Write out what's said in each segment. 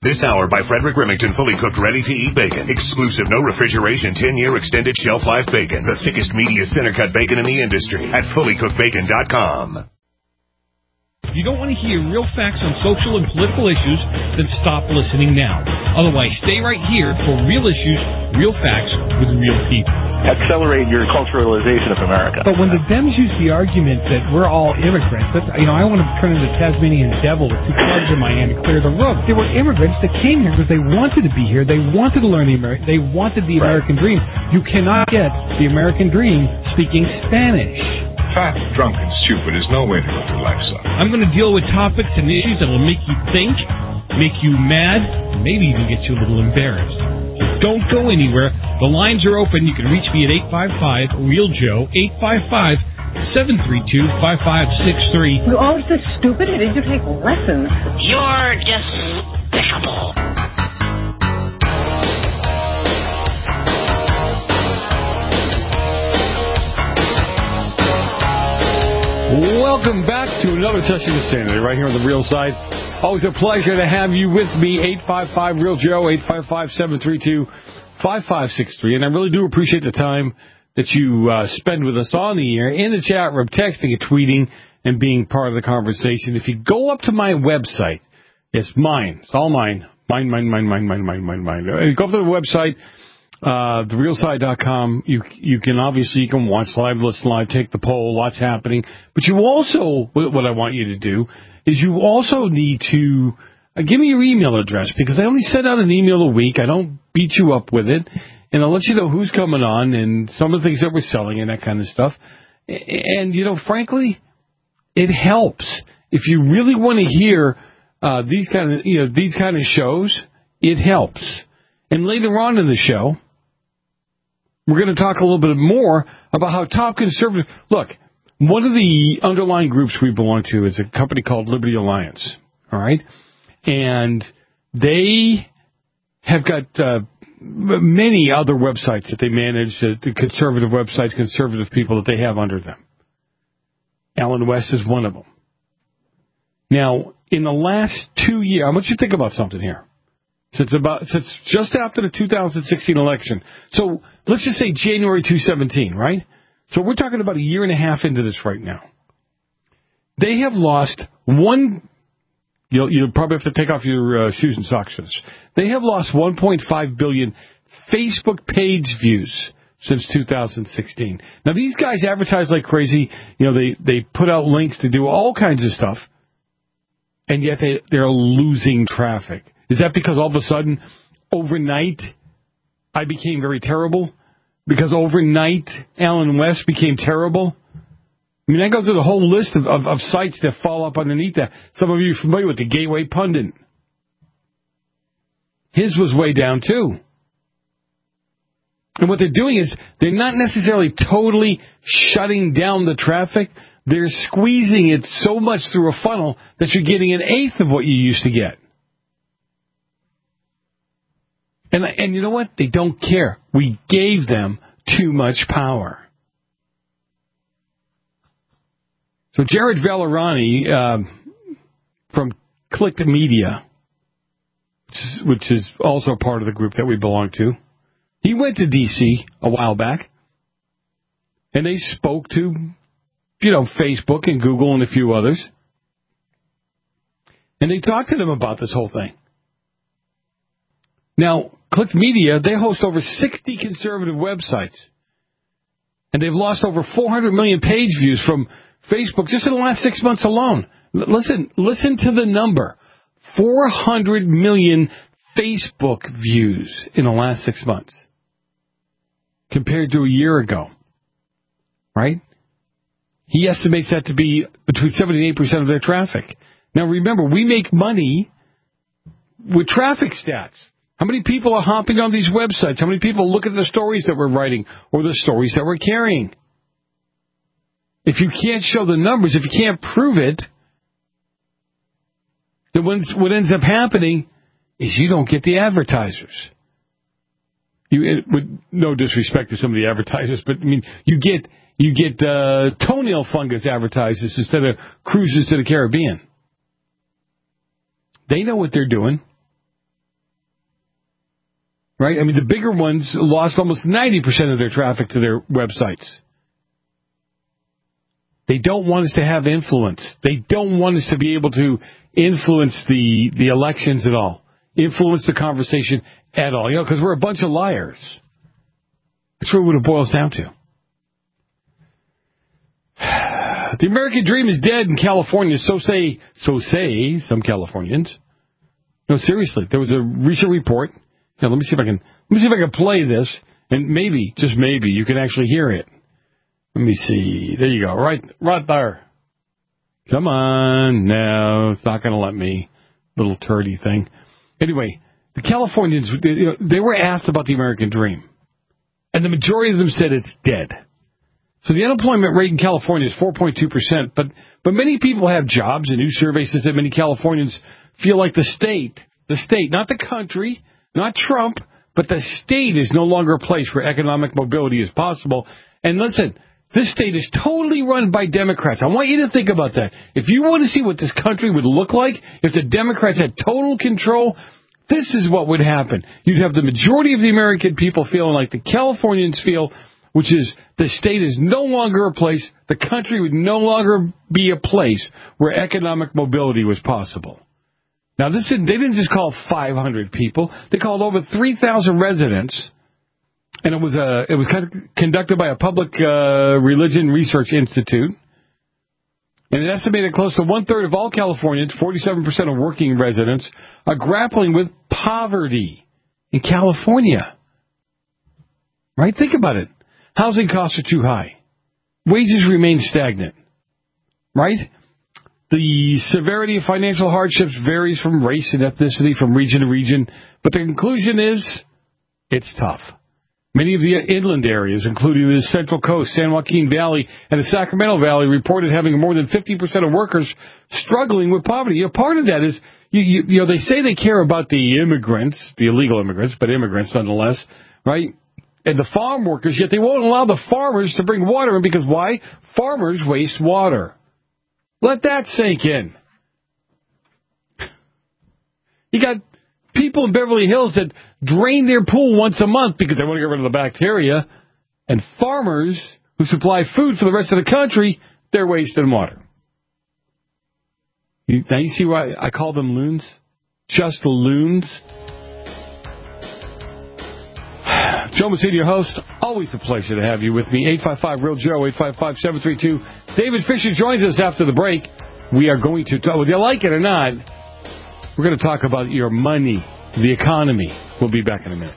This hour by Frederick Remington, fully cooked, ready-to-eat bacon. Exclusive, no refrigeration, 10-year extended shelf life bacon. The thickest, meatiest center-cut bacon in the industry at fullycookedbacon.com. If you don't want to hear real facts on social and political issues, then stop listening now. Otherwise, stay right here for real issues, real facts with real people. Accelerate your culturalization of America. But when the Dems use the argument that we're all immigrants, that's, I want to turn into Tasmanian devil with two clubs in my hand to clear the room. There were immigrants that came here because they wanted to be here. They wanted to learn they wanted the American dream. You cannot get the American dream speaking Spanish. Fat, drunk, and stupid is no way to go through life, son. I'm going to deal with topics and issues that will make you think, make you mad, and maybe even get you a little embarrassed. So don't go anywhere. The lines are open. You can reach me at 855-REAL-JOE, 855-732-5563. You're always so stupid. You need to take lessons. You're despicable. Welcome back to another Testing the Sanity right here on the Real Side. Always a pleasure to have you with me. 855-REAL-JOE, 855-732-5563. And I really do appreciate the time that you spend with us on the air, in the chat room, texting and tweeting, and being part of the conversation. If you go up to my website, it's mine. It's all mine. Mine. Go up to the website, therealside.com. You can watch live, listen live, take the poll, lots happening. But you also, what I want you to do is you also need to give me your email address, because I only send out an email a week. I don't beat you up with it, and I'll let you know who's coming on and some of the things that we're selling and that kind of stuff. And frankly, it helps if you really want to hear these kind of shows. It helps. And later on in the show, we're going to talk a little bit more about how top conservative... Look, one of the underlying groups we belong to is a company called Liberty Alliance, all right? And they have got many other websites that they manage, the conservative websites, conservative people that they have under them. Alan West is one of them. Now, in the last 2 years... I want you to think about something here. Since just after the 2016 election. So let's just say January 2017, right? So we're talking about a year and a half into this right now. They have lost one... You'll probably have to take off your shoes and socks for this. They have lost 1.5 billion Facebook page views since 2016. Now, these guys advertise like crazy. They put out links to do all kinds of stuff. And yet they're losing traffic. Is that because all of a sudden, overnight, I became very terrible? Because overnight, Alan West became terrible? I mean, I go through the whole list of sites that fall up underneath that. Some of you are familiar with the Gateway Pundit. His was way down, too. And what they're doing is they're not necessarily totally shutting down the traffic. They're squeezing it so much through a funnel that you're getting an eighth of what you used to get. And you know what? They don't care. We gave them too much power. So Jared Vallorani from Click Media, which is also part of the group that we belong to, he went to D.C. a while back, and they spoke to, Facebook and Google and a few others, and they talked to them about this whole thing. Now, Click Media, they host over 60 conservative websites, and they've lost over 400 million page views from Facebook just in the last 6 months alone. Listen to the number. 400 million Facebook views in the last 6 months compared to a year ago. Right? He estimates that to be between 70 and 8% of their traffic. Now, remember, we make money with traffic stats. How many people are hopping on these websites? How many people look at the stories that we're writing or the stories that we're carrying? If you can't show the numbers, if you can't prove it, then what ends up happening is you don't get the advertisers. With no disrespect to some of the advertisers, but I mean, you get toenail fungus advertisers instead of cruises to the Caribbean. They know what they're doing. right? I mean, the bigger ones lost almost 90% of their traffic to their websites. They don't want us to have influence. They don't want us to be able to influence the elections at all, influence the conversation at all, because we're a bunch of liars. That's really what it boils down to. The American dream is dead in California, so say some Californians. No, seriously, there was a recent report. Now, let me see if I can play this, and maybe, just maybe, you can actually hear it. Let me see. There you go. Right there. Come on. No, it's not going to let me. Little turdy thing. Anyway, the Californians, they were asked about the American dream. And the majority of them said it's dead. So the unemployment rate in California is 4.2%. But many people have jobs. A new survey says that many Californians feel like the state, not the country, not Trump, but the state is no longer a place where economic mobility is possible. And listen, this state is totally run by Democrats. I want you to think about that. If you want to see what this country would look like if the Democrats had total control, this is what would happen. You'd have the majority of the American people feeling like the Californians feel, which is the state is no longer a place, the country would no longer be a place where economic mobility was possible. Now, they didn't just call 500 people. They called over 3,000 residents. And it was conducted by a public religion research institute. And it estimated close to one-third of all Californians, 47% of working residents, are grappling with poverty in California. Right? Think about it. Housing costs are too high. Wages remain stagnant. Right? The severity of financial hardships varies from race and ethnicity, from region to region. But the conclusion is, it's tough. Many of the inland areas, including the Central Coast, San Joaquin Valley, and the Sacramento Valley, reported having more than 50% of workers struggling with poverty. Part of that is, they say they care about the immigrants, the illegal immigrants, but immigrants nonetheless, right? And the farm workers, yet they won't allow the farmers to bring water in because why? Farmers waste water. Let that sink in. You got people in Beverly Hills that drain their pool once a month because they want to get rid of the bacteria. And farmers who supply food for the rest of the country, they're wasting water. Now you see why I call them loons? Just loons. Joe Messina, your host. Always a pleasure to have you with me. 855-REAL-JOE, 855-732. David Fisher joins us after the break. We are going to talk, whether you like it or not, we're going to talk about your money, the economy. We'll be back in a minute.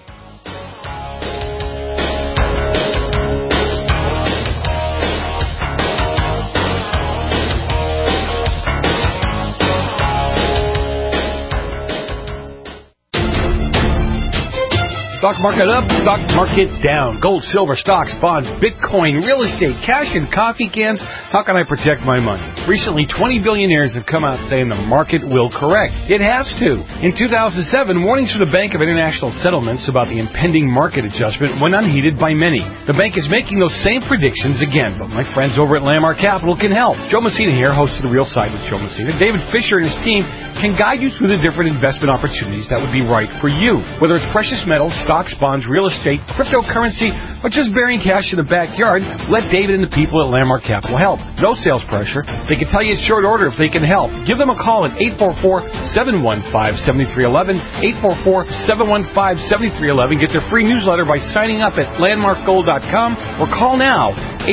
Stock market up, stock market down. Gold, silver, stocks, bonds, Bitcoin, real estate, cash, and coffee cans. How can I protect my money? Recently, 20 billionaires have come out saying the market will correct. It has to. In 2007, warnings from the Bank of International Settlements about the impending market adjustment went unheeded by many. The bank is making those same predictions again, but my friends over at Landmark Capital can help. Joe Messina here, host of The Real Side with Joe Messina. David Fisher and his team can guide you through the different investment opportunities that would be right for you. Whether it's precious metals, stocks, bonds, real estate, cryptocurrency, or just burying cash in the backyard, let David and the people at Landmark Capital help. No sales pressure. They can tell you in short order if they can help. Give them a call at 844-715-7311, 844-715-7311. Get their free newsletter by signing up at landmarkgold.com or call now,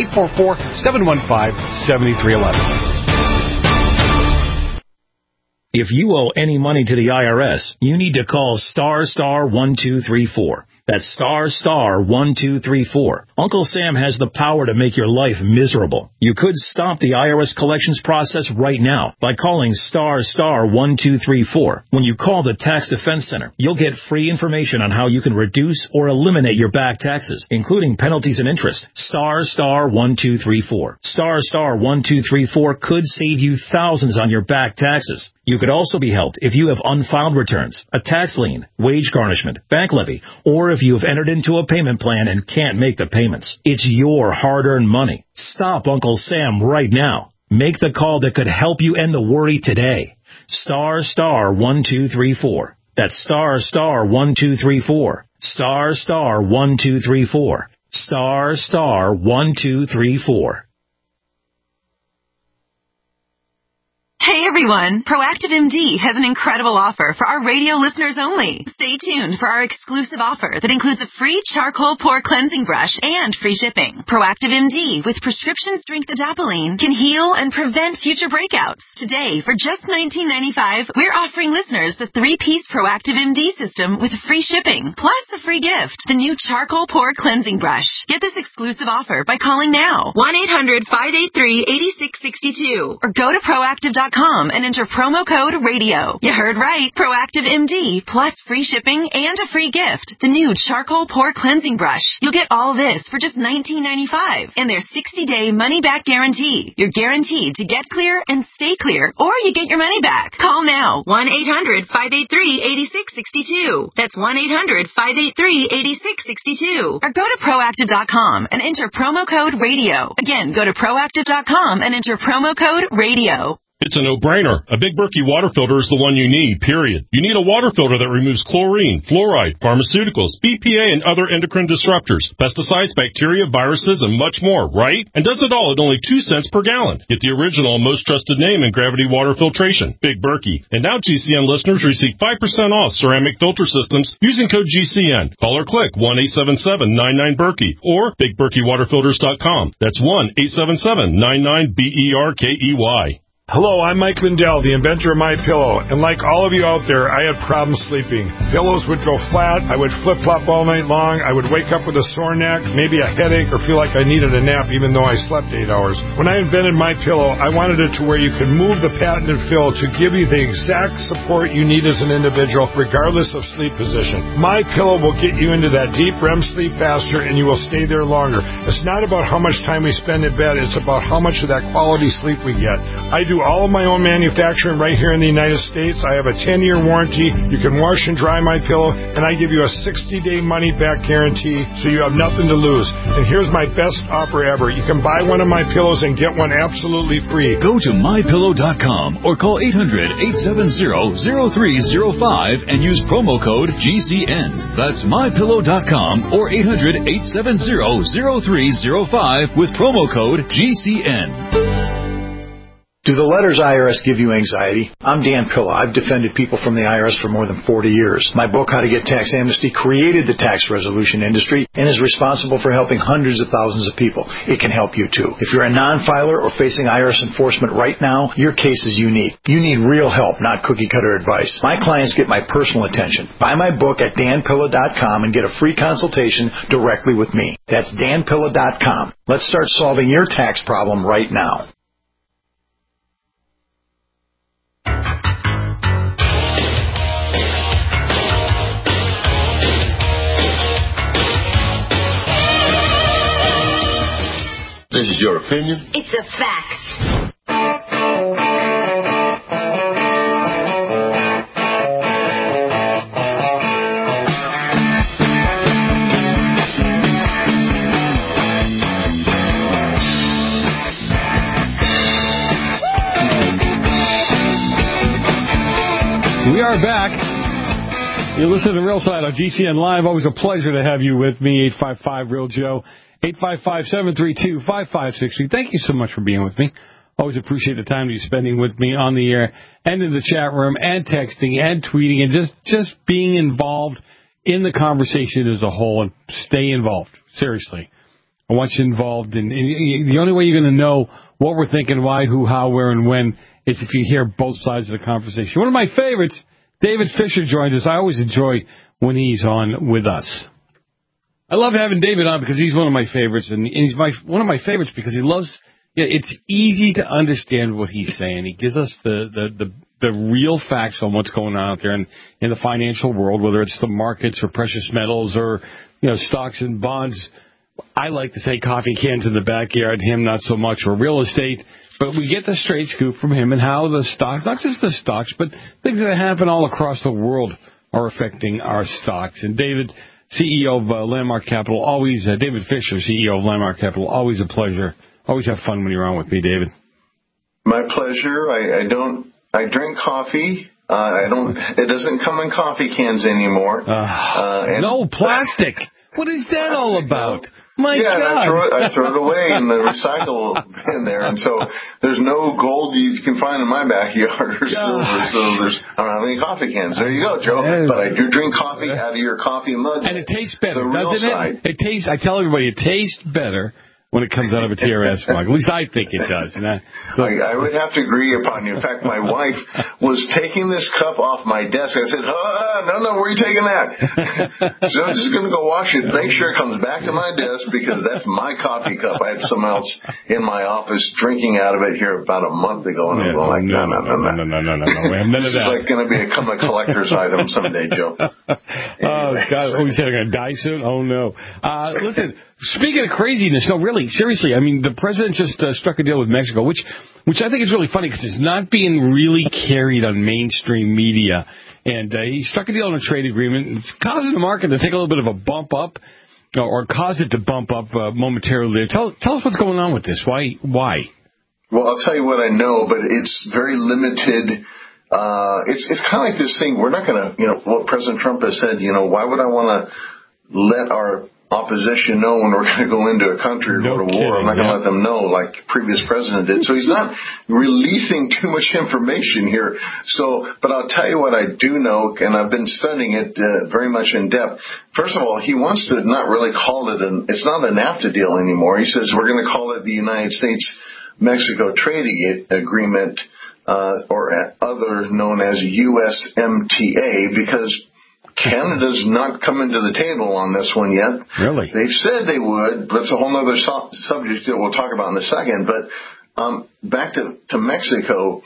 844-715-7311. If you owe any money to the IRS, you need to call *1234. That's *1234. Uncle Sam has the power to make your life miserable. You could stop the IRS collections process right now by calling *1234. When you call the Tax Defense Center, you'll get free information on how you can reduce or eliminate your back taxes, including penalties and interest. *1234. *1234 could save you thousands on your back taxes. You could also be helped if you have unfiled returns, a tax lien, wage garnishment, bank levy, or if you have entered into a payment plan and can't make the payments. It's your hard-earned money. Stop Uncle Sam right now. Make the call that could help you end the worry today. *1234. That's *1234. *1234. *1234. Hey everyone, Proactive MD has an incredible offer for our radio listeners only. Stay tuned for our exclusive offer that includes a free charcoal pore cleansing brush and free shipping. Proactive MD with prescription strength adapalene can heal and prevent future breakouts. Today, for just $19.95, we're offering listeners the 3-piece Proactive MD system with free shipping, plus a free gift, the new charcoal pore cleansing brush. Get this exclusive offer by calling now, 1-800-583-8662, or go to proactive.com and enter promo code RADIO. You heard right. Proactive MD plus free shipping and a free gift. The new charcoal pore cleansing brush. You'll get all this for just $19.95 and their 60-day money-back guarantee. You're guaranteed to get clear and stay clear, or you get your money back. Call now. 1-800-583-8662. That's 1-800-583-8662. Or go to proactive.com and enter promo code RADIO. Again, go to proactive.com and enter promo code RADIO. It's a no-brainer. A Big Berkey water filter is the one you need, period. You need a water filter that removes chlorine, fluoride, pharmaceuticals, BPA, and other endocrine disruptors, pesticides, bacteria, viruses, and much more, right? And does it all at only 2 cents per gallon. Get the original and most trusted name in gravity water filtration, Big Berkey. And now GCN listeners receive 5% off ceramic filter systems using code GCN. Call or click 1-877-99-BERKEY or BigBerkeyWaterFilters.com. That's 1-877-99-BERKEY. Hello, I'm Mike Lindell, the inventor of MyPillow, and like all of you out there, I had problems sleeping. Pillows would go flat, I would flip-flop all night long, I would wake up with a sore neck, maybe a headache, or feel like I needed a nap even though I slept 8 hours. When I invented MyPillow, I wanted it to where you could move the patented fill to give you the exact support you need as an individual, regardless of sleep position. MyPillow will get you into that deep REM sleep faster, and you will stay there longer. It's not about how much time we spend in bed, it's about how much of that quality sleep we get. I do all of my own manufacturing right here in the United States. I have a 10-year warranty. You can wash and dry my pillow, and I give you a 60-day money-back guarantee, so you have nothing to lose. And here's my best offer ever. You can buy one of my pillows and get one absolutely free. Go to MyPillow.com or call 800-870-0305 and use promo code GCN. That's MyPillow.com or 800-870-0305 with promo code GCN. Do the letters IRS give you anxiety? I'm Dan Pilla. I've defended people from the IRS for more than 40 years. My book, How to Get Tax Amnesty, created the tax resolution industry and is responsible for helping hundreds of thousands of people. It can help you too. If you're a non-filer or facing IRS enforcement right now, your case is unique. You need real help, not cookie-cutter advice. My clients get my personal attention. Buy my book at danpilla.com and get a free consultation directly with me. That's danpilla.com. Let's start solving your tax problem right now. This is your opinion? It's a fact. We are back. You're listening to Real Side on GCN Live. Always a pleasure to have you with me, 855-REAL-JOE. 855-732-5563. Thank you so much for being with me. Always appreciate the time you're spending with me on the air and in the chat room and texting and tweeting and just being involved in the conversation as a whole, and stay involved. Seriously. I want you involved. And the only way you're going to know what we're thinking, why, who, how, where, and when is if you hear both sides of the conversation. One of my favorites, David Fisher, joins us. I always enjoy when he's on with us. I love having David on because he's one of my favorites, and he's one of my favorites because he loves. Yeah, it's easy to understand what he's saying. He gives us the real facts on what's going on out there in the financial world, whether it's the markets or precious metals or stocks and bonds. I like to say coffee cans in the backyard. Him not so much, or real estate. But we get the straight scoop from him and how the stocks, not just the stocks, but things that happen all across the world are affecting our stocks. And David, CEO of Landmark Capital, David Fisher, CEO of Landmark Capital, always a pleasure. Always have fun when you're on with me, David. My pleasure. I drink coffee It doesn't come in coffee cans anymore. No plastic. What is that all about? My God. I throw it away in the recycle bin there, and so there's no gold you can find in my backyard or silver, so I don't have any coffee cans. There you go, Joe. But I do drink coffee out of your coffee mug. And it tastes better, doesn't it? It tastes. I tell everybody, it tastes better when it comes out of a TRS mug. At least I think it does. I would have to agree upon you. In fact, my wife was taking this cup off my desk. I said, no, where are you taking that? So I'm just going to go wash it, make sure it comes back to my desk, because that's my coffee cup. I had someone else in my office drinking out of it here about a month ago, and I'm like, no. We have none this of that. is like going to become a collector's item someday, Joe. Oh, God. We said I'm going to die soon? Oh, no. Listen, speaking of craziness, no, really, seriously, I mean, the president just struck a deal with Mexico, which I think is really funny because it's not being really carried on mainstream media. And he struck a deal on a trade agreement. It's causing the market to take a little bit of a bump up, or cause it to bump up momentarily. Tell us what's going on with this. Why? Well, I'll tell you what I know, but it's very limited. It's kind of like this thing. We're not going to, what President Trump has said, why would I want to let our opposition know when we're going to go into a country or go to war? I'm not going to let them know like previous president did. So he's not releasing too much information here. But I'll tell you what I do know, and I've been studying it very much in depth. First of all, he wants to not really call it it's not a NAFTA deal anymore. He says we're going to call it the United States-Mexico Trade Agreement, or other known as USMTA, because Canada's not coming to the table on this one yet. Really? They've said they would, but it's a whole other subject that we'll talk about in a second. But back to Mexico.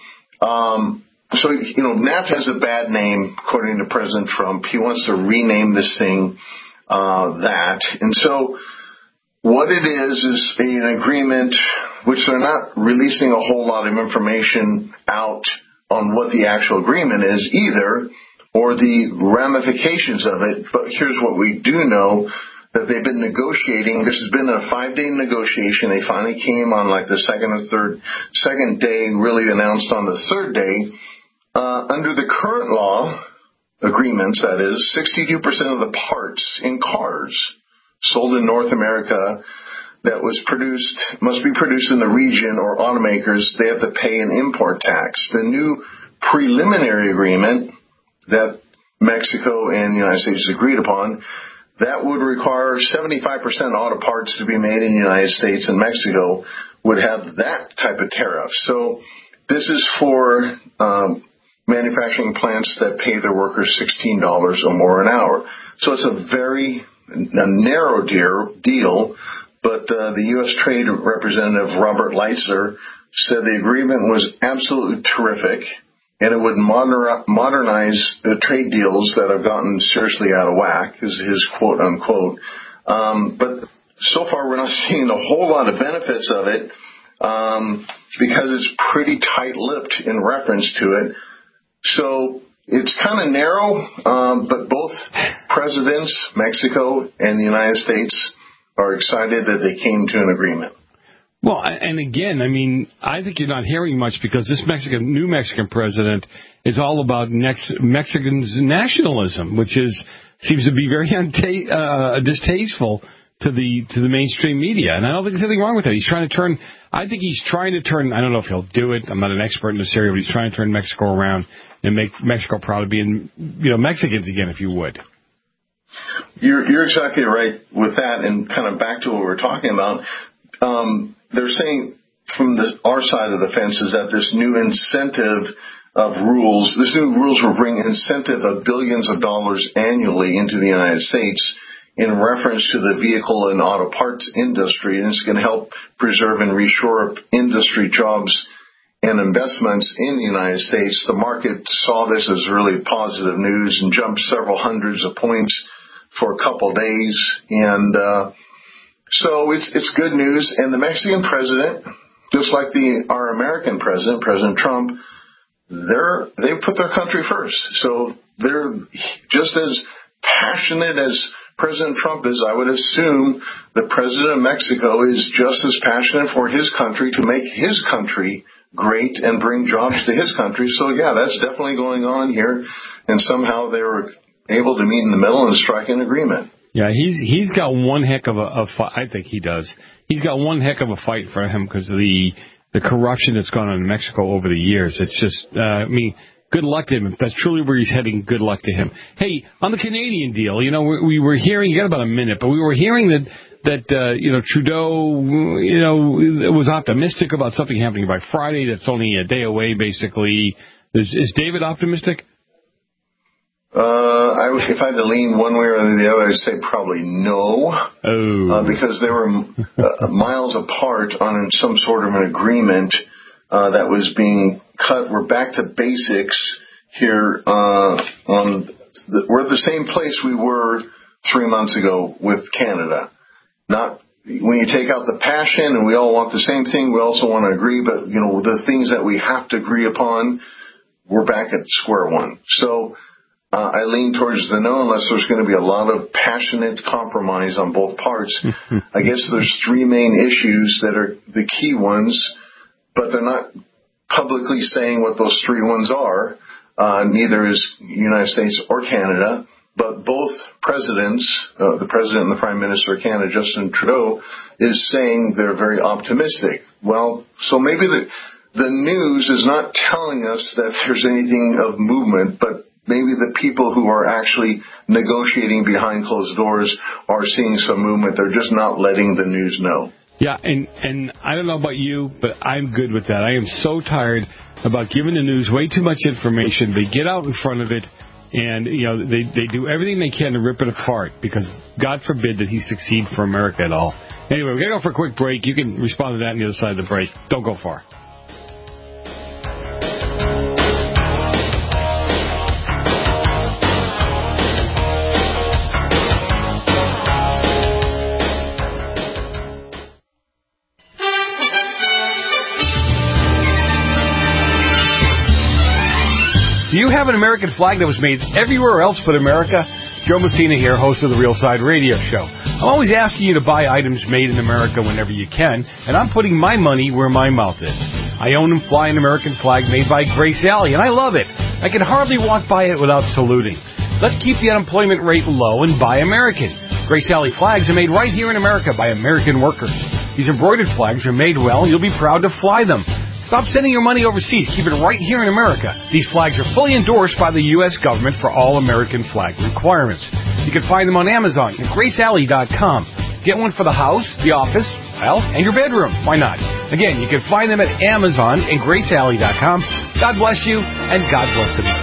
NAFTA has a bad name, according to President Trump. He wants to rename this thing that. And so what it is an agreement which they're not releasing a whole lot of information out on what the actual agreement is either, or the ramifications of it. But here's what we do know, that they've been negotiating. This has been a 5-day negotiation. They finally came on like the second day, really announced on the third day. Under the current law agreements, that is, 62% of the parts in cars sold in North America that must be produced in the region, or automakers, they have to pay an import tax. The new preliminary agreement that Mexico and the United States agreed upon, that would require 75% auto parts to be made in the United States, and Mexico would have that type of tariff. So this is for manufacturing plants that pay their workers $16 or more an hour. So it's a very narrow deal, but the U.S. Trade Representative Robert Lighthizer said the agreement was absolutely terrific, and it would modernize the trade deals that have gotten seriously out of whack, is his quote unquote. But so far we're not seeing a whole lot of benefits of it, because it's pretty tight-lipped in reference to it. So it's kind of narrow, but both presidents, Mexico and the United States, are excited that they came to an agreement. Well, and again, I mean, I think you're not hearing much, because this new Mexican president is all about Mexicans' nationalism, which seems to be very distasteful to the mainstream media. And I don't think there's anything wrong with that. I think he's trying to turn, I don't know if he'll do it, I'm not an expert in this area, but he's trying to turn Mexico around and make Mexico proud of being, Mexicans again, if you would. You're exactly right with that, and kind of back to what we're talking about. They're saying from our side of the fence is that this new incentive of rules, will bring incentive of billions of dollars annually into the United States in reference to the vehicle and auto parts industry, and it's going to help preserve and reshore industry jobs and investments in the United States. The market saw this as really positive news and jumped several hundreds of points for a couple days, and so it's good news. And the Mexican president, just like our American president, President Trump, they put their country first. So they're just as passionate as President Trump is. I would assume the president of Mexico is just as passionate for his country, to make his country great and bring jobs to his country. So, yeah, that's definitely going on here. And somehow they were able to meet in the middle and strike an agreement. Yeah, he's got one heck of a fight. I think he does. He's got one heck of a fight for him because of the corruption that's gone on in Mexico over the years. It's just, good luck to him. If that's truly where he's heading, good luck to him. Hey, on the Canadian deal, we were hearing, you got about a minute, but we were hearing that Trudeau, was optimistic about something happening by Friday. That's only a day away, basically. Is David optimistic? If I had to lean one way or the other, I'd say probably no. Because they were miles apart on some sort of an agreement that was being cut. We're back to basics here. We're at the same place we were 3 months ago with Canada. Not when you take out the passion and we all want the same thing, we also want to agree, but the things that we have to agree upon, we're back at square one. So I lean towards the no, unless there's going to be a lot of passionate compromise on both parts. I guess there's three main issues that are the key ones, but they're not publicly saying what those three ones are. Neither is the United States or Canada, but both presidents, the president and the prime minister of Canada, Justin Trudeau, is saying they're very optimistic. Well, so maybe the news is not telling us that there's anything of movement, but maybe the people who are actually negotiating behind closed doors are seeing some movement. They're just not letting the news know. Yeah, and I don't know about you, but I'm good with that. I am so tired about giving the news way too much information. They get out in front of it, and they do everything they can to rip it apart, because God forbid that he succeed for America at all. Anyway, we're going to go for a quick break. You can respond to that on the other side of the break. Don't go far. Do you have an American flag that was made everywhere else but America? Joe Messina here, host of the Real Side Radio Show. I'm always asking you to buy items made in America whenever you can, and I'm putting my money where my mouth is. I own and fly an American flag made by Grace Alley, and I love it. I can hardly walk by it without saluting. Let's keep the unemployment rate low and buy American. Grace Alley flags are made right here in America by American workers. These embroidered flags are made well, and you'll be proud to fly them. Stop sending your money overseas. Keep it right here in America. These flags are fully endorsed by the U.S. government for all American flag requirements. You can find them on Amazon at GraceAlley.com. Get one for the house, the office, and your bedroom. Why not? Again, you can find them at Amazon and GraceAlley.com. God bless you, and God bless America.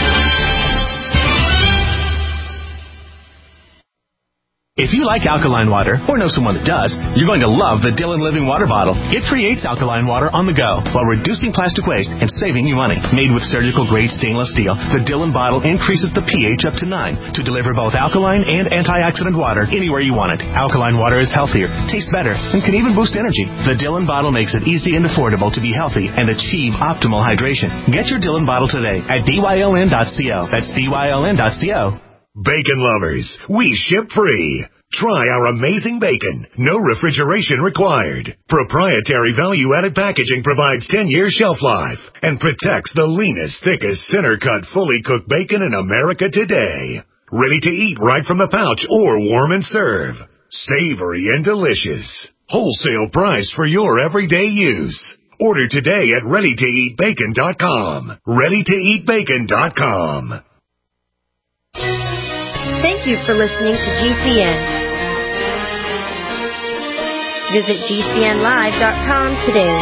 If you like alkaline water, or know someone that does, you're going to love the Dylan Living Water Bottle. It creates alkaline water on the go while reducing plastic waste and saving you money. Made with surgical-grade stainless steel, the Dylan bottle increases the pH up to 9 to deliver both alkaline and antioxidant water anywhere you want it. Alkaline water is healthier, tastes better, and can even boost energy. The Dylan bottle makes it easy and affordable to be healthy and achieve optimal hydration. Get your Dylan bottle today at BYLN.co. That's BYLN.co. Bacon lovers, we ship free. Try our amazing bacon. No refrigeration required. Proprietary value-added packaging provides 10-year shelf life and protects the leanest, thickest, center-cut, fully cooked bacon in America today. Ready to eat right from the pouch or warm and serve. Savory and delicious. Wholesale price for your everyday use. Order today at ReadyToEatBacon.com. ReadyToEatBacon.com. Thank you for listening to GCN. Visit GCNlive.com today.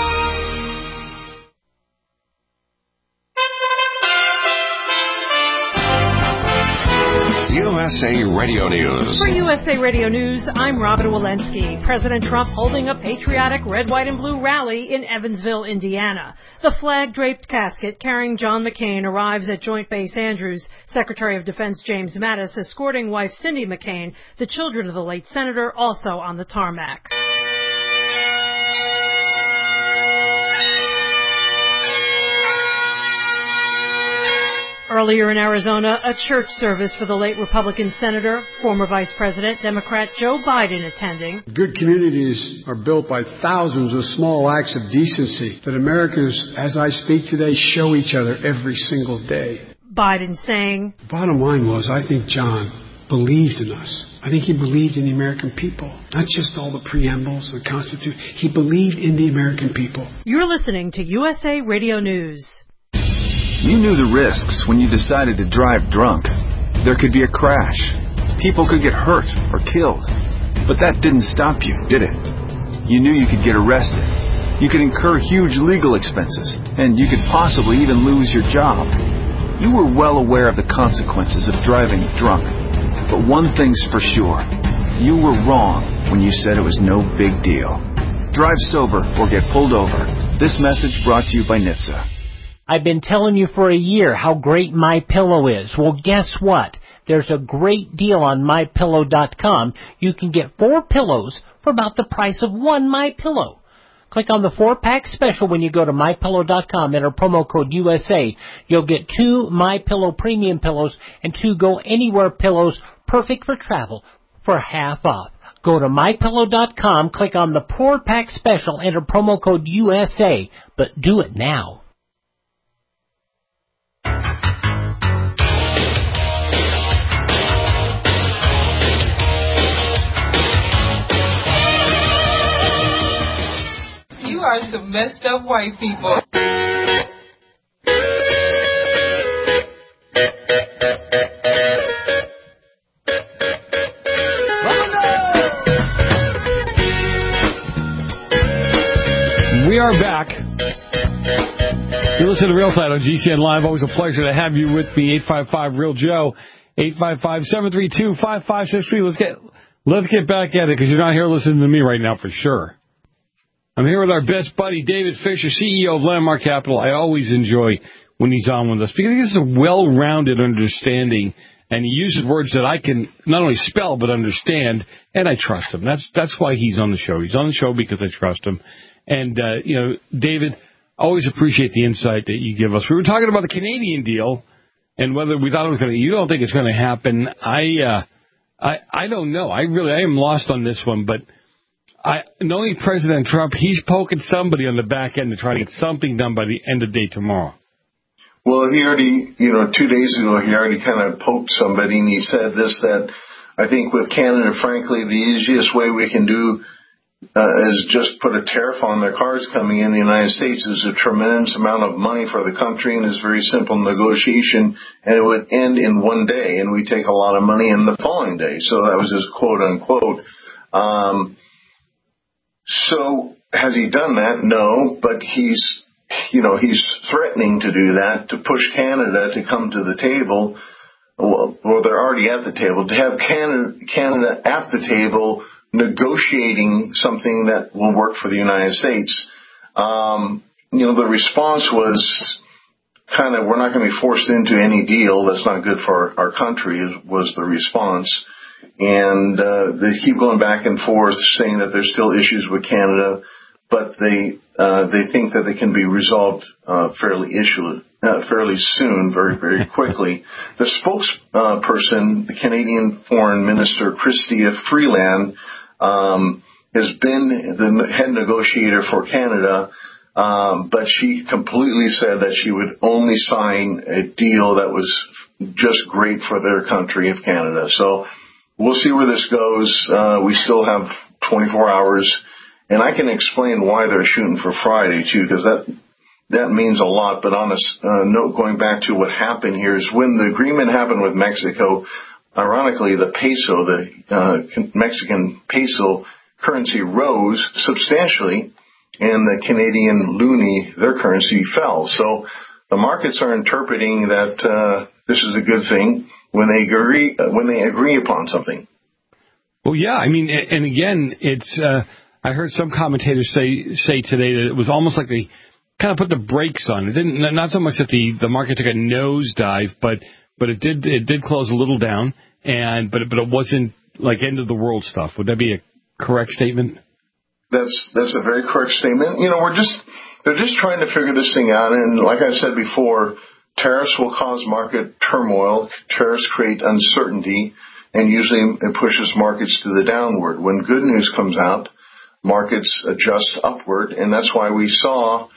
USA Radio News. For USA Radio News, I'm Robin Walensky. President Trump holding a patriotic red, white, and blue rally in Evansville, Indiana. The flag-draped casket carrying John McCain arrives at Joint Base Andrews. Secretary of Defense James Mattis escorting wife Cindy McCain, the children of the late senator, also on the tarmac. Earlier in Arizona, a church service for the late Republican Senator, former Vice President, Democrat Joe Biden attending. Good communities are built by thousands of small acts of decency that Americans, as I speak today, show each other every single day. Biden saying, Bottom line was, I think John believed in us. I think he believed in the American people, not just all the preambles, the Constitution. He believed in the American people. You're listening to USA Radio News. You knew the risks when you decided to drive drunk. There could be a crash. People could get hurt or killed. But that didn't stop you, did it? You knew you could get arrested. You could incur huge legal expenses, and you could possibly even lose your job. You were well aware of the consequences of driving drunk. But one thing's for sure. You were wrong when you said it was no big deal. Drive sober or get pulled over. This message brought to you by NHTSA. I've been telling you for a year how great MyPillow is. Well, guess what? There's a great deal on MyPillow.com. You can get 4 pillows for about the price of 1 MyPillow. Click on the 4-pack special when you go to MyPillow.com. Enter promo code USA. You'll get 2 MyPillow premium pillows and 2 Go Anywhere pillows, perfect for travel, for half off. Go to MyPillow.com, click on the 4-pack special, enter promo code USA, but do it now. You are some messed up white people. We are back. You listen to Real Side on GCN Live. Always a pleasure to have you with me. 855-REAL-JOE. 855-732-5563. Let's get back at it because you're not here listening to me right now for sure. I'm here with our best buddy, David Fisher, CEO of Landmark Capital. I always enjoy when he's on with us because he has a well-rounded understanding, and he uses words that I can not only spell but understand, and I trust him. That's why he's on the show. He's on the show because I trust him. And, David, always appreciate the insight that you give us. We were talking about the Canadian deal and whether we thought it was going to. You don't think it's going to happen. I don't know. I am lost on this one, but knowing President Trump, he's poking somebody on the back end to try to get something done by the end of day tomorrow. Well, he already, 2 days ago, he already kind of poked somebody, and he said this, that I think with Canada, frankly, the easiest way we can do is just put a tariff on their cars coming in the United States. Is a tremendous amount of money for the country, and it's very simple negotiation, and it would end in one day, and we take a lot of money in the following day. So that was his quote, unquote. So has he done that? No, but he's threatening to do that, to push Canada to come to the table. Well, they're already at the table. To have Canada at the table negotiating something that will work for the United States. The response was kind of, we're not going to be forced into any deal that's not good for our country, was the response. And they keep going back and forth saying that there's still issues with Canada, but they think that they can be resolved fairly soon, very, very quickly. The spokesperson, the Canadian Foreign Minister, Chrystia Freeland, has been the head negotiator for Canada, but she completely said that she would only sign a deal that was just great for their country of Canada. So we'll see where this goes. We still have 24 hours, and I can explain why they're shooting for Friday, too, because that means a lot. But on a note, going back to what happened here, is when the agreement happened with Mexico, ironically, the peso, the Mexican peso currency rose substantially, and the Canadian loonie, their currency, fell. So the markets are interpreting that this is a good thing when they agree upon something. Well, yeah, I mean, and again, it's. I heard some commentators say today that it was almost like they kind of put the brakes on. It didn't, not so much that the market took a nosedive, but it did close a little down, but it wasn't like end of the world stuff. Would that be a correct statement? That's a very correct statement. They're just trying to figure this thing out, and like I said before, tariffs will cause market turmoil. Tariffs create uncertainty, and usually it pushes markets to the downward. When good news comes out, markets adjust upward, and that's why we saw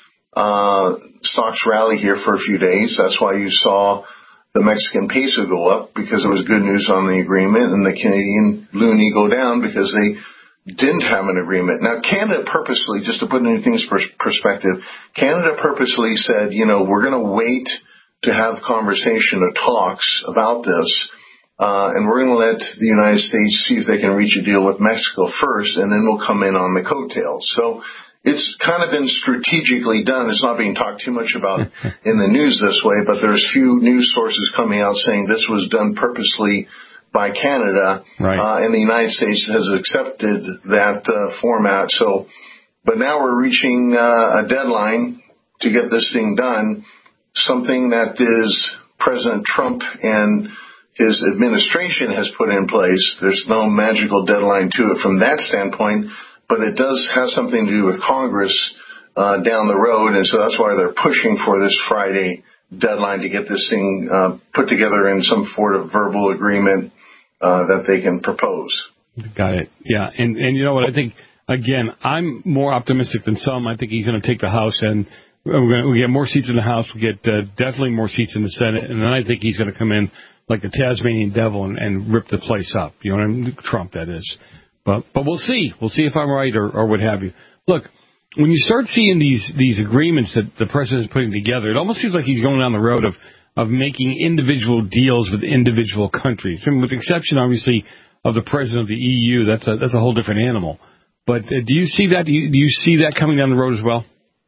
stocks rally here for a few days. That's why you saw the Mexican peso go up, because it was good news on the agreement, and the Canadian loonie go down because they didn't have an agreement. Now, Canada purposely, just to put things in perspective, Canada purposely said, we're going to wait to have conversation or talks about this, and we're going to let the United States see if they can reach a deal with Mexico first, and then we'll come in on the coattails. So it's kind of been strategically done. It's not being talked too much about in the news this way, but there's few news sources coming out saying this was done purposely by Canada, and the United States has accepted that format. So, but now we're reaching a deadline to get this thing done, something that is President Trump and his administration has put in place. There's no magical deadline to it from that standpoint, but it does have something to do with Congress down the road, and so that's why they're pushing for this Friday deadline to get this thing put together in some sort of verbal agreement that they can propose. Got it. Yeah, and you know what? I think, again, I'm more optimistic than some. I think he's going to take the House, and we get more seats in the House. We get definitely more seats in the Senate, and then I think he's going to come in like the Tasmanian devil and rip the place up. You know what I mean? Trump, that is. But we'll see. We'll see if I'm right or what have you. Look, when you start seeing these agreements that the president's putting together, it almost seems like he's going down the road of making individual deals with individual countries. I mean, with the exception, obviously, of the president of the EU, that's a whole different animal. But do you see that? Do you see that coming down the road as well?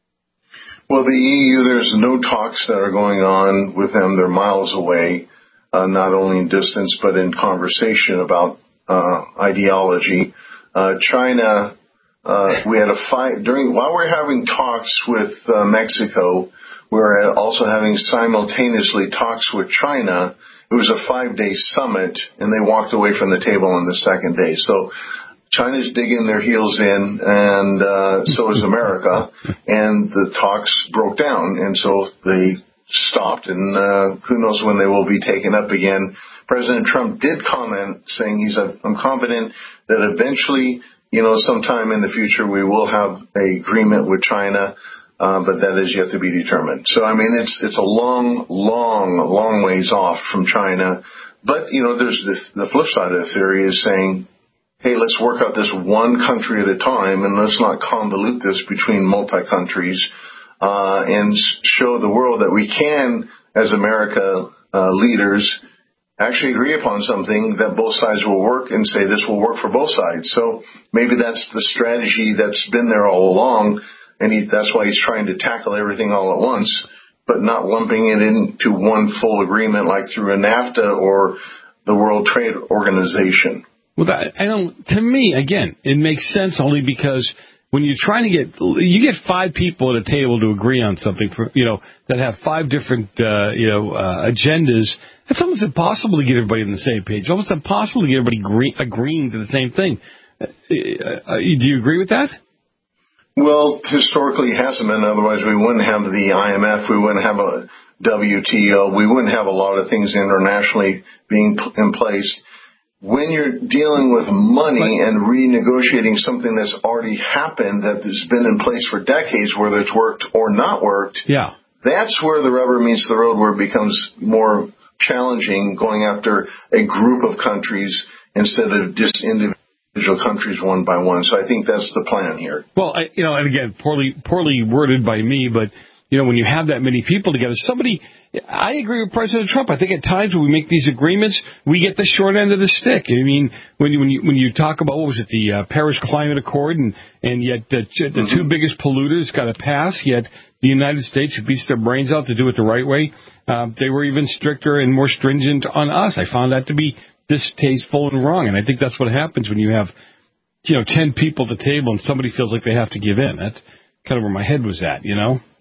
Well, the EU, there's no talks that are going on with them. They're miles away, not only in distance but in conversation about ideology. China, we had a fight while we're having talks with Mexico. We're also having simultaneously talks with China. It was a 5-day summit, and they walked away from the table on the second day. So China's digging their heels in, and so is America, and the talks broke down, and so they stopped, and who knows when they will be taken up again. President Trump did comment saying I'm confident that eventually, sometime in the future we will have an agreement with China, but that is yet to be determined. So, I mean, it's a long ways off from China. But, there's the flip side of the theory is saying, hey, let's work out this one country at a time, and let's not convolute this between multi-countries, and show the world that we can, as America leaders, actually agree upon something that both sides will work and say this will work for both sides. So maybe that's the strategy that's been there all along, and that's why he's trying to tackle everything all at once, but not lumping it into one full agreement like through a NAFTA or the World Trade Organization. Well, to me, again, it makes sense only because when you're trying to you get 5 people at a table to agree on something that have 5 different agendas. It's almost impossible to get everybody on the same page. It's almost impossible to get everybody agreeing to the same thing. Do you agree with that? Well, historically it hasn't been. Otherwise, we wouldn't have the IMF. We wouldn't have a WTO. We wouldn't have a lot of things internationally being in place. When you're dealing with money and renegotiating something that's already happened, that has been in place for decades, whether it's worked or not worked, that's where the rubber meets the road, where it becomes more challenging going after a group of countries instead of just individual countries one by one. So I think that's the plan here. Well, and again, poorly worded by me, but when you have that many people together, I agree with President Trump. I think at times when we make these agreements, we get the short end of the stick. I mean, when you talk about, what was it, the Paris Climate Accord, and yet the 2 biggest polluters got to pass, yet the United States, who beats their brains out to do it the right way, they were even stricter and more stringent on us. I found that to be distasteful and wrong, and I think that's what happens when you have 10 people at the table and somebody feels like they have to give in. That's kind of where my head was at,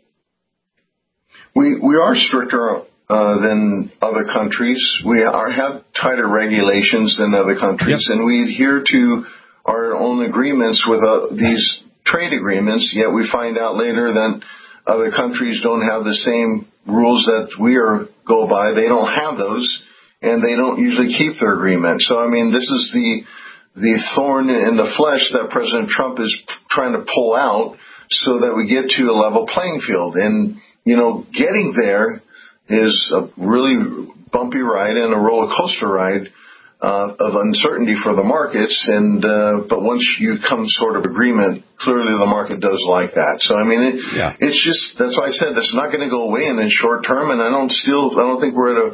We are stricter than other countries. We have tighter regulations than other countries, and we adhere to our own agreements with these trade agreements, yet we find out later that other countries don't have the same rules that we go by, they don't have those, and they don't usually keep their agreement. So, I mean, this is the thorn in the flesh that President Trump is trying to pull out so that we get to a level playing field. And, getting there is a really bumpy ride and a roller coaster ride of uncertainty for the markets. And but once you come sort of agreement, clearly the market does like that. So, I mean, it's just, that's why I said this is not going to go away in the short term. And I don't think we're at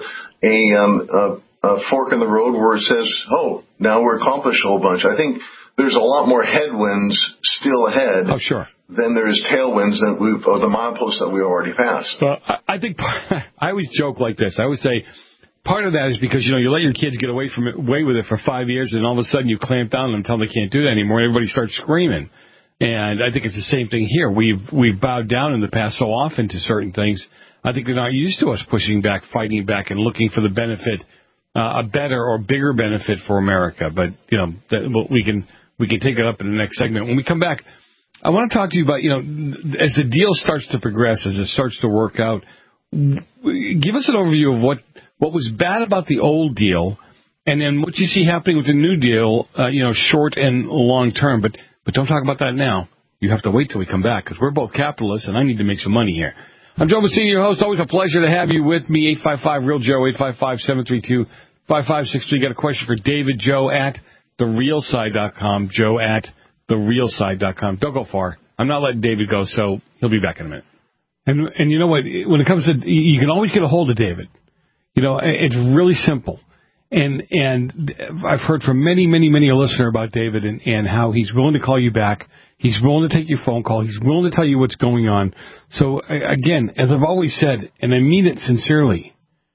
a fork in the road where it says, oh, now we're accomplished a whole bunch. I think there's a lot more headwinds still ahead. Oh, sure. Then there's tailwinds of the mileposts that we already passed. Well, I think I always joke like this. I always say part of that is because, you let your kids get away with it for 5 years, and all of a sudden you clamp down on them and tell them they can't do that anymore, and everybody starts screaming. And I think it's the same thing here. We've bowed down in the past so often to certain things. I think they're not used to us pushing back, fighting back, and looking for the benefit, a better or bigger benefit for America. But, we can take it up in the next segment. When we come back, I want to talk to you about, as the deal starts to progress, as it starts to work out, give us an overview of what was bad about the old deal, and then what you see happening with the new deal, short and long term. But don't talk about that now. You have to wait till we come back, because we're both capitalists, and I need to make some money here. I'm Joe Messina, your host. Always a pleasure to have you with me. 855-REAL-JOE, 855-732-5563. You got a question for David, Joe at TheRealSide.com, Joe at TheRealSide.com. Don't go far. I'm not letting David go, so he'll be back in a minute. And you know what? When it comes to, you can always get a hold of David. It's really simple. And I've heard from many a listener about David and how he's willing to call you back. He's willing to take your phone call. He's willing to tell you what's going on. So, again, as I've always said, and I mean it sincerely,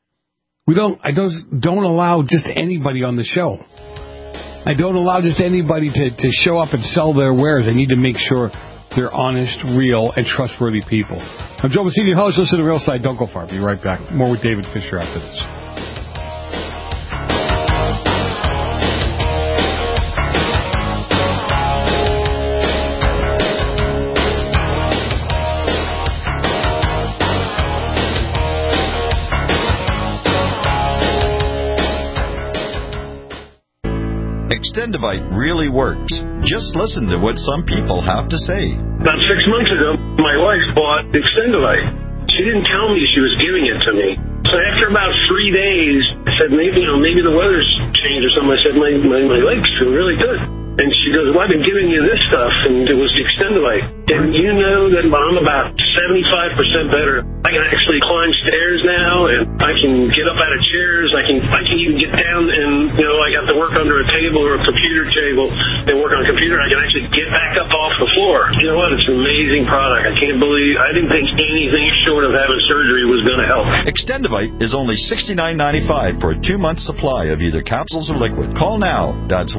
I don't allow just anybody on the show. I don't allow just anybody to show up and sell their wares. I need to make sure they're honest, real, and trustworthy people. I'm Joe Messina, host. Listen to The Real Side. Don't go far. Be right back. More with David Fisher after this. Extendivite really works. Just listen to what some people have to say. About 6 months ago, my wife bought Extendivite. She didn't tell me she was giving it to me. So after about 3 days, I said, maybe the weather's changed or something. I said, my legs feel really good. And she goes, well, I've been giving you this stuff, and it was Extendivite. And you know that I'm about 75% better. I can actually climb stairs now, and I can get up out of chairs. I can even get down, and I got to work under a table or a computer table and work on a computer. I can actually get back up off the floor. You know what? It's an amazing product. I didn't think anything short of having surgery was going to help. Extendivite is only $69.95 for a 2-month supply of either capsules or liquid. Call now. That's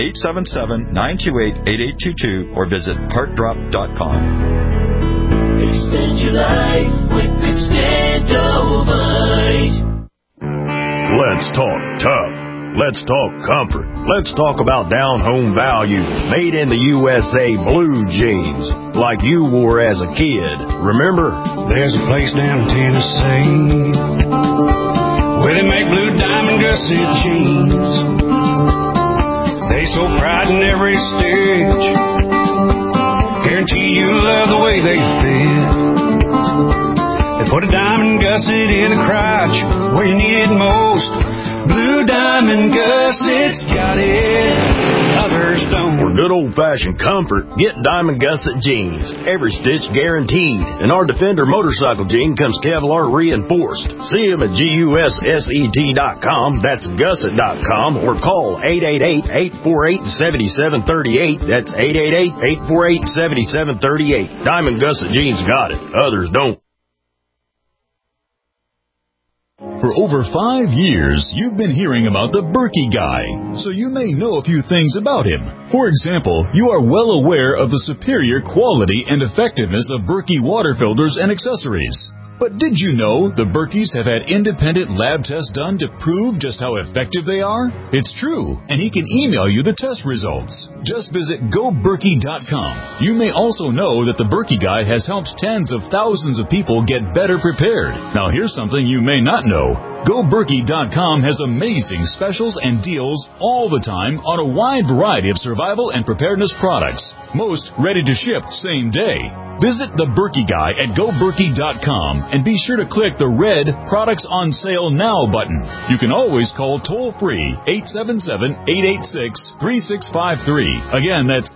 1-877-928-8822 or visit heartdrop.com. Extend your life with Extendivite. Let's talk tough. Let's talk comfort. Let's talk about down-home value. Made in the USA blue jeans, like you wore as a kid. Remember? There's a place down in Tennessee where they make blue diamond gusset jeans. They so pride in every stitch. Guarantee you love the way they fit. They put a diamond gusset in the crotch where you need it most. Blue Diamond Gussets got it, others don't. For good old-fashioned comfort, get Diamond Gusset jeans. Every stitch guaranteed. And our Defender motorcycle jean comes Kevlar reinforced. See them at GUSSET.com, that's gusset.com, or call 888-848-7738. That's 888-848-7738. Diamond Gusset jeans got it, others don't. For over 5 years, you've been hearing about the Berkey Guy, so you may know a few things about him. For example, you are well aware of the superior quality and effectiveness of Berkey water filters and accessories. But did you know the Berkeys have had independent lab tests done to prove just how effective they are? It's true, and he can email you the test results. Just visit GoBerkey.com. You may also know that the Berkey Guy has helped tens of thousands of people get better prepared. Now here's something you may not know. GoBerkey.com has amazing specials and deals all the time on a wide variety of survival and preparedness products. Most ready to ship same day. Visit the Berkey Guy at GoBerkey.com and be sure to click the red Products on Sale Now button. You can always call toll-free 877-886-3653. Again, that's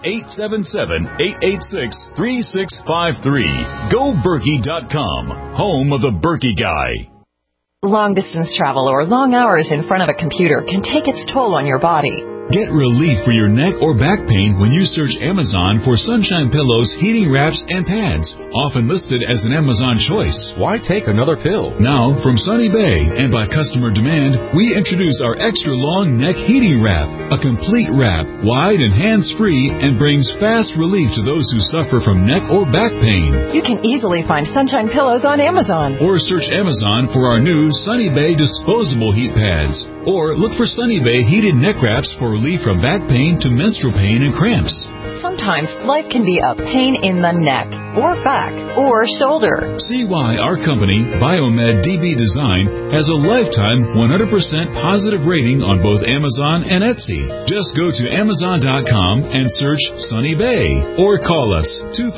877-886-3653. GoBerkey.com, home of the Berkey Guy. Long-distance travel or long hours in front of a computer can take its toll on your body. Get relief for your neck or back pain when you search Amazon for Sunshine Pillows, heating wraps, and pads, often listed as an Amazon choice. Why take another pill? Now, from Sunny Bay and by customer demand, we introduce our extra long neck heating wrap, a complete wrap, wide and hands-free, and brings fast relief to those who suffer from neck or back pain. You can easily find Sunshine Pillows on Amazon. Or search Amazon for our new Sunny Bay disposable heat pads. Or look for Sunny Bay heated neck wraps for relief from back pain to menstrual pain and cramps. Sometimes life can be a pain in the neck, or back, or shoulder. See why our company, Biomed DB Design, has a lifetime 100% positive rating on both Amazon and Etsy. Just go to Amazon.com and search Sunny Bay, or call us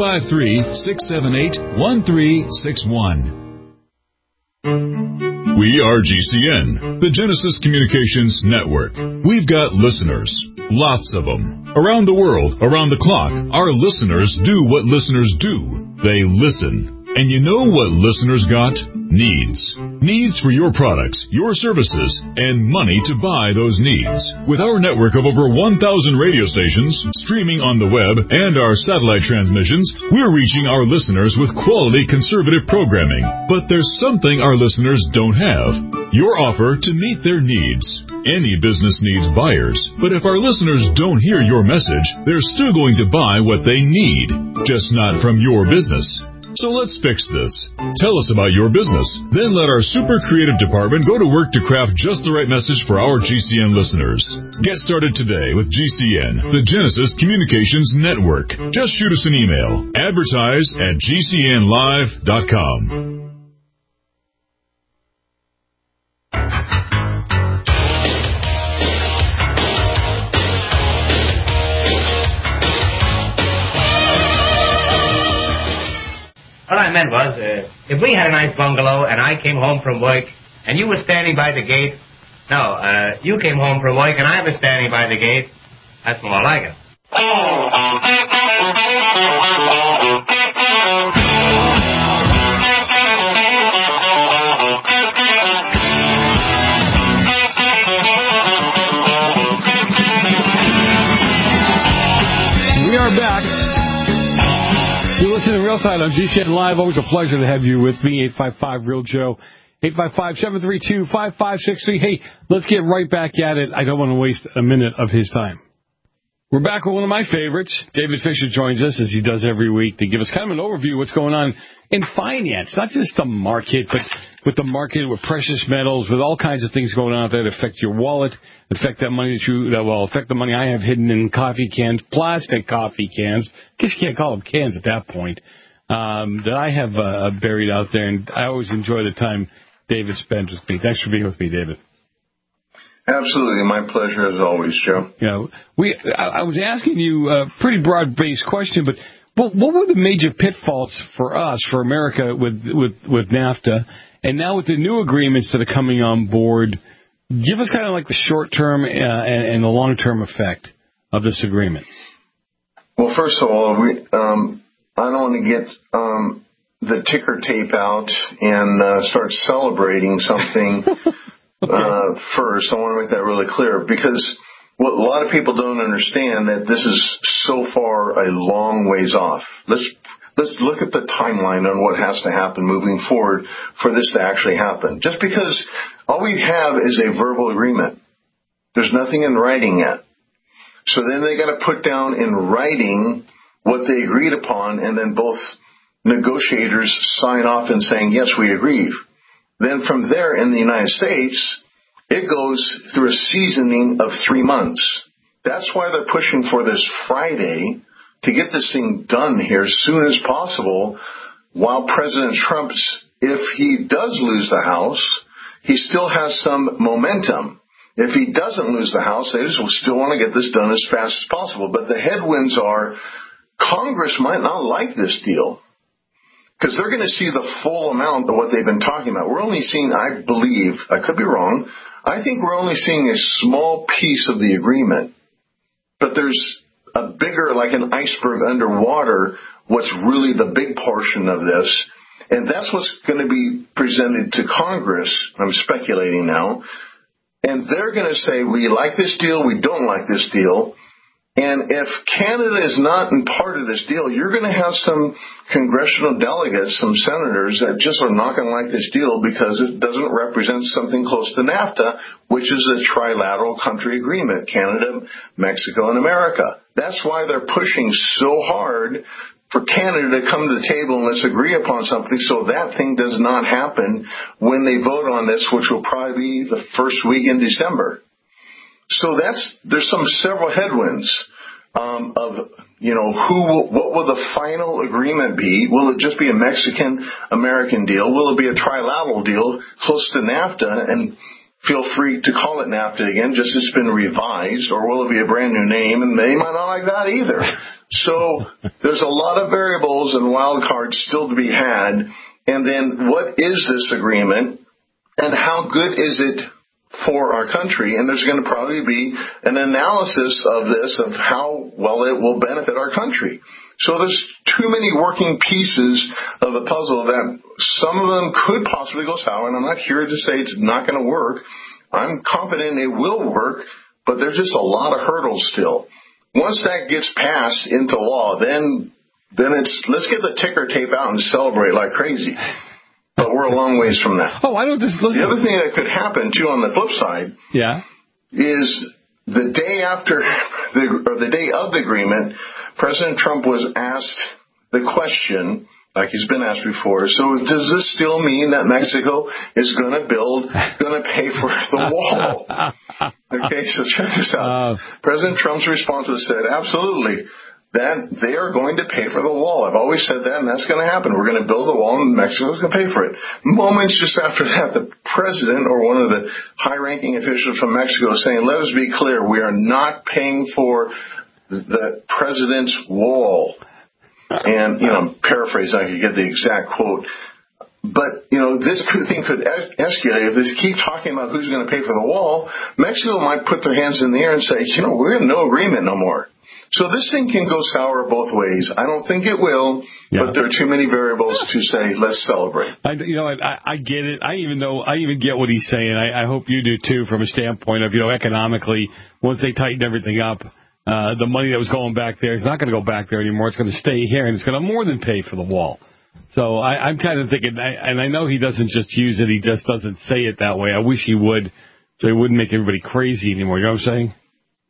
253-678-1361. We are GCN, the Genesis Communications Network. We've got listeners, lots of them. Around the world, around the clock, our listeners do what listeners do. They listen. And you know what listeners got? Needs. Needs for your products, your services, and money to buy those needs. With our network of over 1,000 radio stations, streaming on the web, and our satellite transmissions, we're reaching our listeners with quality conservative programming. But there's something our listeners don't have. Your offer to meet their needs. Any business needs buyers, but if our listeners don't hear your message, they're still going to buy what they need, just not from your business. So let's fix this. Tell us about your business. Then let our super creative department go to work to craft just the right message for our GCN listeners. Get started today with GCN, the Genesis Communications Network. Just shoot us an email. Advertise@GCNlive.com. What I meant was, if we had a nice bungalow and I came home from work and you were standing by the gate, you came home from work and I was standing by the gate, that's more like it. We are back. You're listening to Real Side on GCN Live. Always a pleasure to have you with me. 855-REAL-JOE. 855-732-5563. Hey, let's get right back at it. I don't want to waste a minute of his time. We're back with one of my favorites. David Fisher joins us, as he does every week, to give us kind of an overview of what's going on in finance. Not just the market, but with the market, with precious metals, with all kinds of things going on out there that affect your wallet, affect that money affect the money I have hidden in coffee cans, plastic coffee cans. I guess you can't call them cans at that point, that I have buried out there. And I always enjoy the time David spends with me. Thanks for being with me, David. Absolutely. My pleasure as always, Joe. I was asking you a pretty broad-based question, but what were the major pitfalls for us, for America, with NAFTA? And now with the new agreements that are coming on board, give us kind of like the short-term and the long-term effect of this agreement. Well, first of all, I don't want to get the ticker tape out and start celebrating something first. I want to make that really clear, because what a lot of people don't understand that this is so far a long ways off. Let's look at the timeline on what has to happen moving forward for this to actually happen. Just because all we have is a verbal agreement. There's nothing in writing yet. So then they got to put down in writing what they agreed upon, and then both negotiators sign off and saying, yes, we agree. Then from there in the United States, it goes through a seasoning of 3 months. That's why they're pushing for this Friday to get this thing done here as soon as possible, while President Trump, if he does lose the House, he still has some momentum. If he doesn't lose the House, they just still want to get this done as fast as possible. But the headwinds are Congress might not like this deal because they're going to see the full amount of what they've been talking about. We're only seeing, I believe, I could be wrong, I think we're only seeing a small piece of the agreement. But there's a bigger, like an iceberg underwater, what's really the big portion of this. And that's what's going to be presented to Congress. I'm speculating now. And they're going to say, we like this deal, we don't like this deal. And if Canada is not in part of this deal, you're going to have some congressional delegates, some senators that just are not going to like this deal because it doesn't represent something close to NAFTA, which is a trilateral country agreement, Canada, Mexico, and America. That's why they're pushing so hard for Canada to come to the table and let's agree upon something so that thing does not happen when they vote on this, which will probably be the first week in December. So there's several headwinds of, what will the final agreement be? Will it just be a Mexican-American deal? Will it be a trilateral deal close to NAFTA? And feel free to call it NAFTA again, just it's been revised. Or will it be a brand new name? And they might not like that either. So there's a lot of variables and wild cards still to be had. And then what is this agreement? And how good is it for our country? And there's going to probably be an analysis of this, of how well it will benefit our country. So there's too many working pieces of the puzzle that some of them could possibly go sour, and I'm not here to say it's not going to work. I'm confident it will work, but there's just a lot of hurdles still. Once that gets passed into law, then it's let's get the ticker tape out and celebrate like crazy. But we're a long ways from that. Oh, I don't just listen. The other thing that could happen, too, on the flip side, is the day after, or the day of the agreement, President Trump was asked the question, like he's been asked before, so does this still mean that Mexico is going to pay for the wall? Okay, so check this out. President Trump's response was said, absolutely. That they are going to pay for the wall. I've always said that, and that's going to happen. We're going to build the wall, and Mexico's going to pay for it. Moments just after that, the president or one of the high-ranking officials from Mexico is saying, let us be clear, we are not paying for the president's wall. And, I'm paraphrasing, I could get the exact quote. But, this thing could escalate. If they keep talking about who's going to pay for the wall, Mexico might put their hands in the air and say, we're in no agreement no more. So this thing can go sour both ways. I don't think it will, but there are too many variables to say, let's celebrate. I get it. I even get what he's saying. I hope you do, too, from a standpoint of, economically, once they tighten everything up, the money that was going back there is not going to go back there anymore. It's going to stay here, and it's going to more than pay for the wall. So I'm kind of thinking, and I know he doesn't just use it. He just doesn't say it that way. I wish he would, so he wouldn't make everybody crazy anymore. You know what I'm saying?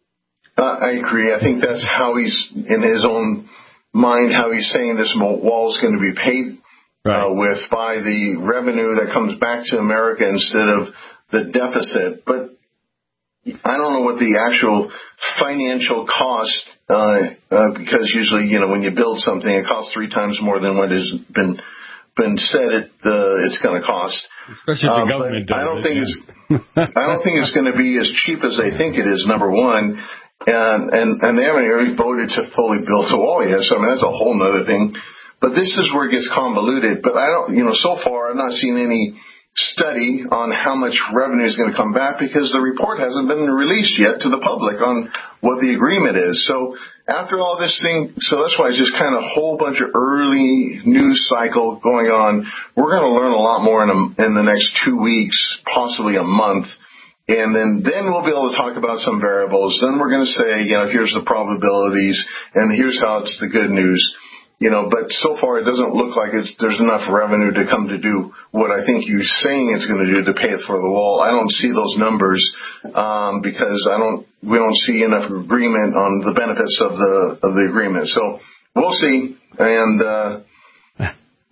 I agree. I think that's how he's, in his own mind, how he's saying this wall is going to be paid with by the revenue that comes back to America instead of the deficit. But I don't know what the actual financial cost, because usually, when you build something, it costs 3 times more than what has been said it's going to cost. Especially if the government does I don't think it's going to be as cheap as they think it is, number one. And they haven't even voted to fully build the wall yet. So, that's a whole other thing. But this is where it gets convoluted. But I don't, so far I've not seen any study on how much revenue is going to come back because the report hasn't been released yet to the public on what the agreement is. So after all this thing, so that's why it's just kind of a whole bunch of early news cycle going on. We're going to learn a lot more in the next 2 weeks, possibly a month. And then we'll be able to talk about some variables. Then we're going to say, here's the probabilities, and here's how it's the good news. But so far it doesn't look like there's enough revenue to come to do what I think you're saying it's going to do to pay for the wall. I don't see those numbers because we don't see enough agreement on the benefits of the agreement. So we'll see. And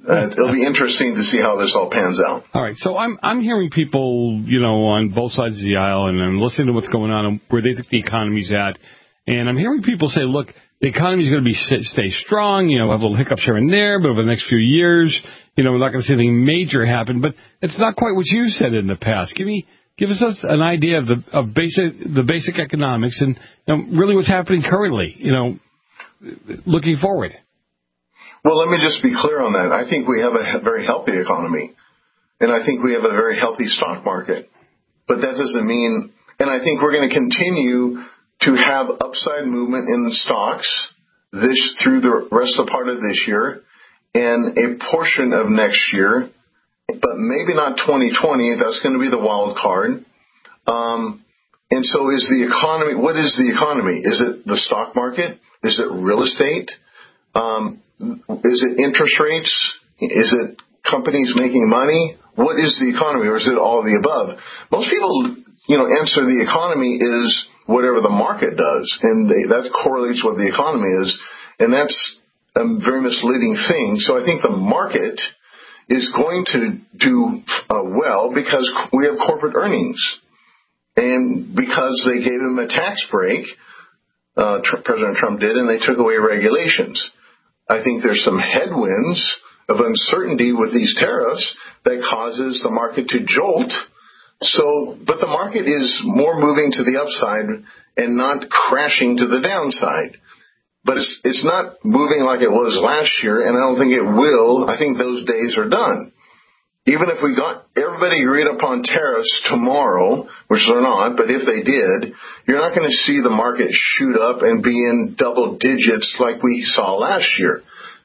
It'll be interesting to see how this all pans out. All right, so I'm hearing people, on both sides of the aisle, and I'm listening to what's going on and where they think the economy's at, and I'm hearing people say, look, the economy's going to stay strong, have little hiccups here and there, but over the next few years, we're not going to see anything major happen. But it's not quite what you said in the past. Give us an idea of the basic economics and really what's happening currently, looking forward. Well, let me just be clear on that. I think we have a very healthy economy, and I think we have a very healthy stock market. But that doesn't mean, and I think we're going to continue to have upside movement in the stocks through the rest of the part of this year and a portion of next year, but maybe not 2020. That's going to be the wild card. And so is the economy, what is the economy? Is it the stock market? Is it real estate? Is it interest rates? Is it companies making money? What is the economy, or is it all of the above? Most people, answer the economy is whatever the market does, and that correlates what the economy is, and that's a very misleading thing. So I think the market is going to do well because we have corporate earnings, and because they gave them a tax break, President Trump did, and they took away regulations. I think there's some headwinds of uncertainty with these tariffs that causes the market to jolt. But the market is more moving to the upside and not crashing to the downside. But it's not moving like it was last year, and I don't think it will. I think those days are done. Even if everybody agreed upon tariffs tomorrow, which they're not, but if they did, you're not going to see the market shoot up and be in double digits like we saw last year.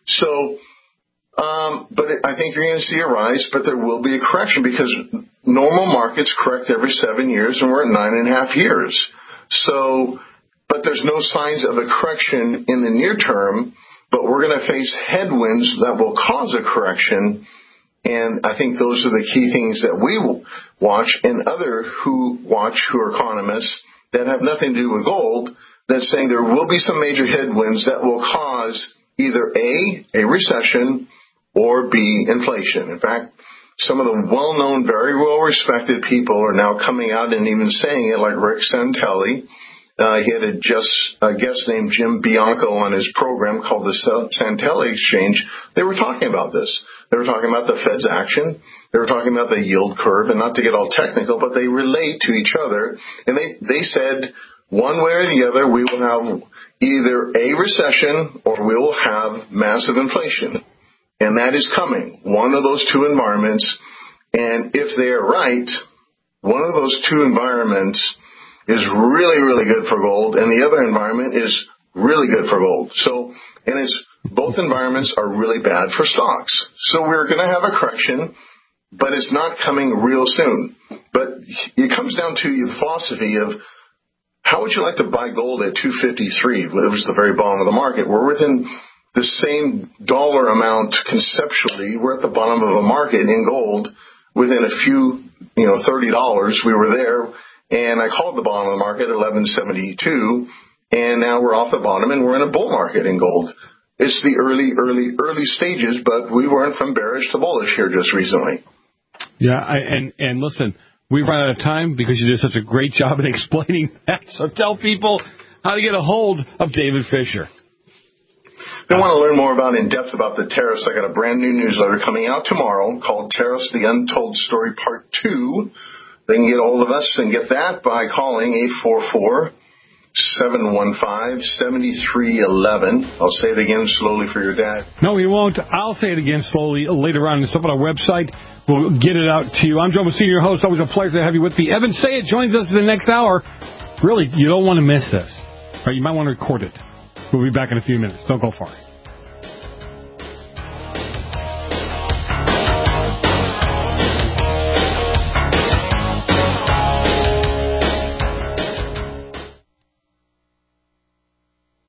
I think you're going to see a rise, but there will be a correction because normal markets correct every 7 years, and we're at 9.5 years. But there's no signs of a correction in the near term, but we're going to face headwinds that will cause a correction. And I think those are the key things that we watch, and who are economists that have nothing to do with gold, that's saying there will be some major headwinds that will cause either A, recession, or B, inflation. In fact, some of the well-known, very well-respected people are now coming out and even saying it, like Rick Santelli. He had a guest named Jim Bianco on his program called the Santelli Exchange. They were talking about this. They were talking about the Fed's action. They were talking about the yield curve, and not to get all technical, but they relate to each other. And they said one way or the other, we will have either a recession or we will have massive inflation. And that is coming, one of those two environments. And if they are right, one of those two environments is really, really good for gold, and the other environment is really good for gold. Both environments are really bad for stocks. So we're going to have a correction, but it's not coming real soon. But it comes down to the philosophy of how would you like to buy gold at $253? It was the very bottom of the market. We're within the same dollar amount conceptually. We're at the bottom of a market in gold within a few, $30. We were there, and I called the bottom of the market at 1172, and now we're off the bottom, and we're in a bull market in gold. It's the early stages, but we weren't from bearish to bullish here just recently. Yeah, and listen, we've run out of time because you did such a great job in explaining that. So tell people how to get a hold of David Fisher. If they want to learn more in depth about the tariffs, I got a brand new newsletter coming out tomorrow called Tariffs, the Untold Story Part 2. They can get a hold of us and get that by calling 844-715-7311. I'll say it again slowly for your dad. No, he won't. I'll say it again slowly later on. It's up on our website. We'll get it out to you. I'm Joe Messina, your host. Always a pleasure to have you with me. Evan Say It joins us in the next hour. Really, you don't want to miss this. Right, you might want to record it. We'll be back in a few minutes. Don't go far.